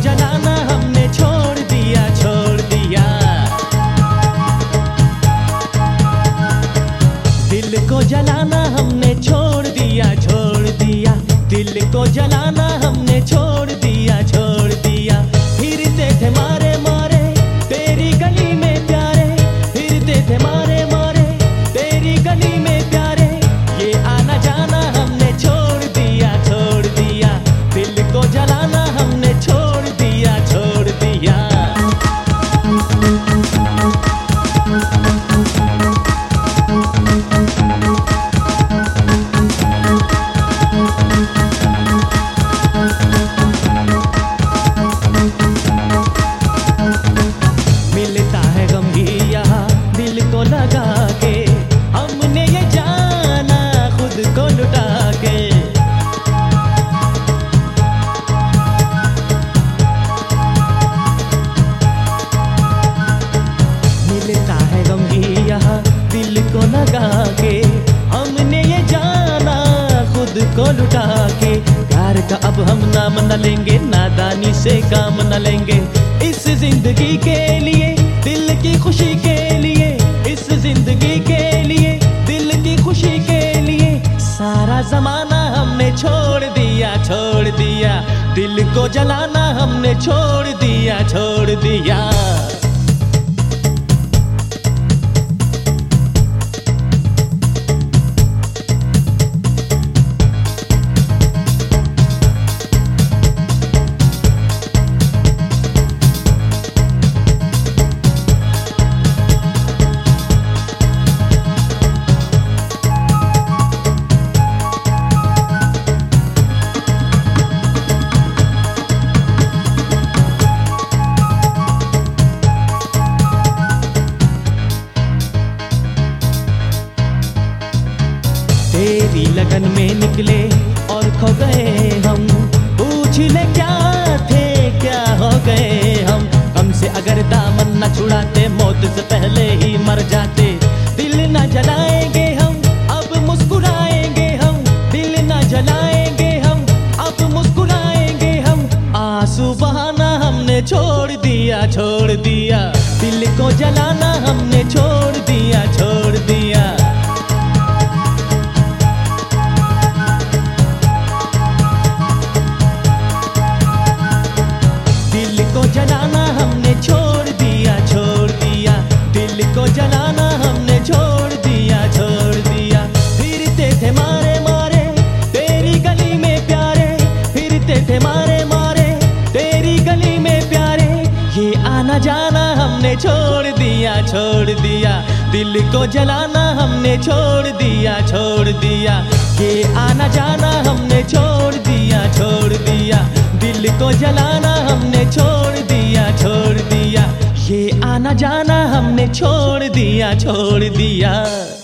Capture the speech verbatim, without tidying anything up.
जलाना हमने छोड़ दिया छोड़ दिया, दिल को जलाना हमने छोड़ दिया छोड़ दिया, दिल को जलाना हमने छोड़ दिया छोड़ दिया। फिरते थे मारे मारे तेरी गली में प्यारे, फिरते थे मारे मारे तेरी गली में प्यारे, ये आना जाना हमने छोड़ दिया छोड़ दिया, दिल को जलाना हमने छोड़ दिया छोड़ दिया। मिलता है गम भी यहाँ दिल को लगा के, हमने ये जाना खुद को लुटा के। मिलता है गम भी यहाँ दिल को लगा के, हमने ये जाना खुद को लुटा के। प्यार का अब हम नाम न लेंगे, नादानी से काम न लेंगे, इस जिंदगी के लिए दिल की खुशी के लिए, इस जिंदगी के लिए दिल की खुशी के लिए, सारा जमाना हमने छोड़ दिया छोड़ दिया, दिल को जलाना हमने छोड़ दिया छोड़ दिया। तेरी लगन में निकले और खो गए हम, पूछ ले क्या थे क्या हो गए हम। हमसे अगर दामन न छुड़ाते मौत से पहले ही मर जाते, दिल न जलाएंगे हम अब मुस्कुराएंगे हम, दिल न जलाएंगे हम अब मुस्कुराएंगे हम। आंसू बहाना हमने छोड़ दिया छोड़ दिया, दिल को जलाना हमने छोड़ दिया छोड़ दिया। दिल को जलाना हमने छोड़ दिया छोड़ दिया, दिल को जलाना हमने छोड़ दिया छोड़ दिया। फिरते थे मारे मारे तेरी गली में प्यारे, फिरते थे मारे मारे तेरी गली में प्यारे, ये आना जाना हमने छोड़ दिया छोड़ दिया, दिल को जलाना हमने छोड़ दिया छोड़ दिया। ये आना जाना हमने छोड़ दिया छोड़ दिया, दिल को जलाना हमने छोड़ दिया छोड़ दिया, ये आना जाना हमने छोड़ दिया छोड़ दिया।